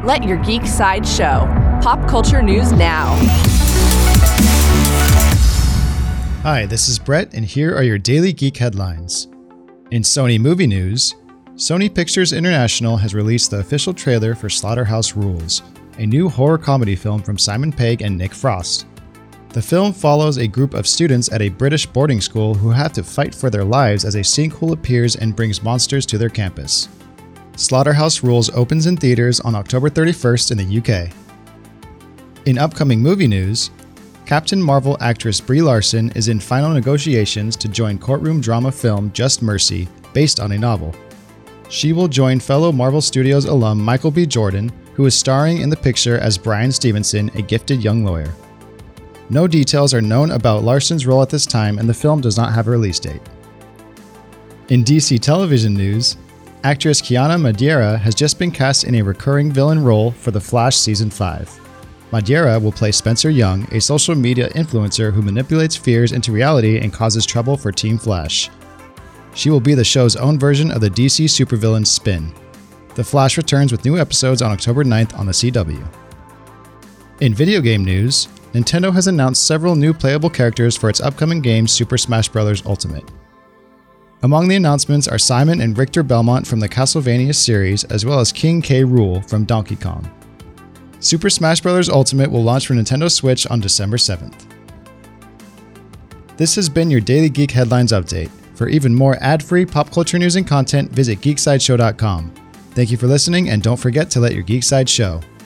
Let your geek side show. Pop culture news now. Hi, this is Brett, and here are your daily geek headlines. In Sony movie news, Sony Pictures International has released the official trailer for Slaughterhouse Rules, a new horror comedy film from Simon Pegg and Nick Frost. The film follows a group of students at a British boarding school who have to fight for their lives as a sinkhole appears and brings monsters to their campus. Slaughterhouse Rules opens in theaters on October 31st in the UK. In upcoming movie news, Captain Marvel actress Brie Larson is in final negotiations to join courtroom drama film Just Mercy, based on a novel. She will join fellow Marvel Studios alum Michael B. Jordan, who is starring in the picture as Brian Stevenson, a gifted young lawyer. No details are known about Larson's role at this time, and the film does not have a release date. In DC television news, actress Kiana Madeira has just been cast in a recurring villain role for The Flash Season 5. Madeira will play Spencer Young, a social media influencer who manipulates fears into reality and causes trouble for Team Flash. She will be the show's own version of the DC supervillain Spin. The Flash returns with new episodes on October 9th on the CW. In video game news, Nintendo has announced several new playable characters for its upcoming game Super Smash Bros. Ultimate. Among the announcements are Simon and Richter Belmont from the Castlevania series, as well as King K. Rool from Donkey Kong. Super Smash Bros. Ultimate will launch for Nintendo Switch on December 7th. This has been your Daily Geek Headlines Update. For even more ad-free pop culture news and content, visit geeksideshow.com. Thank you for listening, and don't forget to let your geek side show.